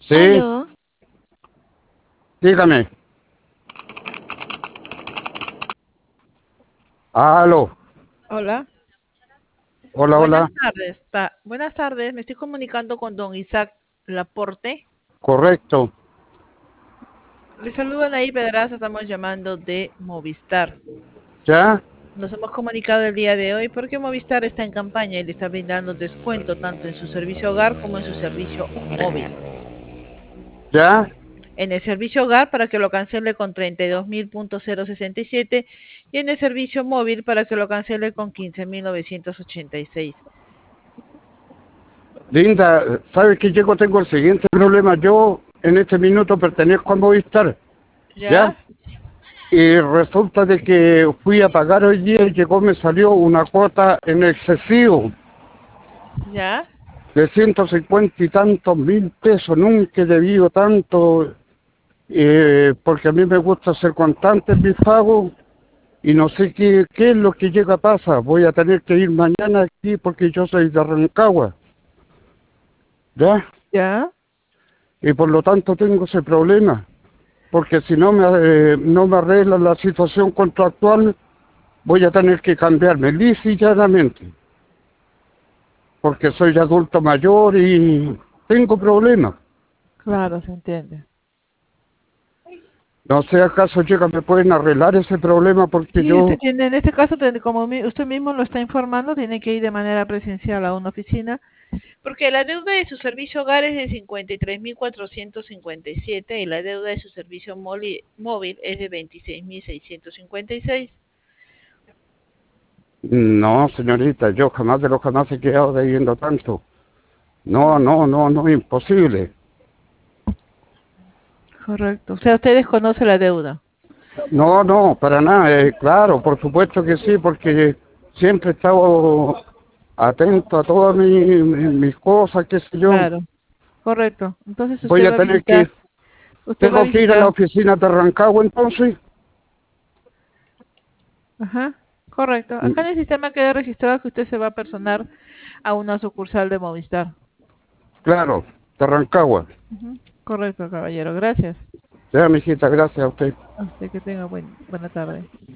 Sí, Aló, dígame. Aló, Hola, hola, buenas hola. tardes. Buenas tardes, me estoy comunicando con don Isaac Laporte. Correcto. Le saluda Nair Pedraza, estamos llamando de Movistar. ¿Ya? Nos hemos comunicado el día de hoy porque Movistar está en campaña y le está brindando descuento tanto en su servicio hogar como en su servicio móvil. ¿Ya? En el servicio hogar para que lo cancele con 32.067 y en el servicio móvil para que lo cancele con 15.986. Linda, ¿sabes que yo tengo el siguiente problema? Yo en este minuto pertenezco a Movistar, ¿ya? ¿Ya? Y resulta de que fui a pagar hoy día y llegó, me salió una cuota en excesivo ¿Ya? de 150 y tantos mil pesos. Nunca he debido tanto, porque a mí me gusta ser constante en mis pagos. Y no sé qué es lo que llega a pasar. Voy a tener que ir mañana aquí porque yo soy de Rancagua, ¿ya? ¿Ya? Y por lo tanto tengo ese problema. Porque si no me arreglan la situación contractual, voy a tener que cambiarme lisa y llanamente. Porque soy adulto mayor y tengo problemas. Claro, se entiende. No sé acaso me pueden arreglar ese problema porque Sí, usted yo, tiene, en este caso, como usted mismo lo está informando, tiene que ir de manera presencial a una oficina, porque la deuda de su servicio hogar es de 53.457 y la deuda de su servicio móvil es de 26.656. no señorita, yo jamás de los jamás he quedado debiendo tanto. No, no, no, no, imposible. Correcto. O sea, usted desconoce la deuda. No, no, para nada. Claro, por supuesto que sí, porque siempre he estado atento a todas mis cosas, qué sé yo. Claro, correcto. Entonces Voy a tener que ir. usted va a Tengo que ir a la visitar. oficina de Rancagua entonces. Ajá, correcto. Acá en el sistema queda registrado que usted se va a personar a una sucursal de Movistar. Claro, de Rancagua. Ujú, correcto, caballero. Gracias. Ya, mijita, gracias a usted. A usted que tenga buena tarde.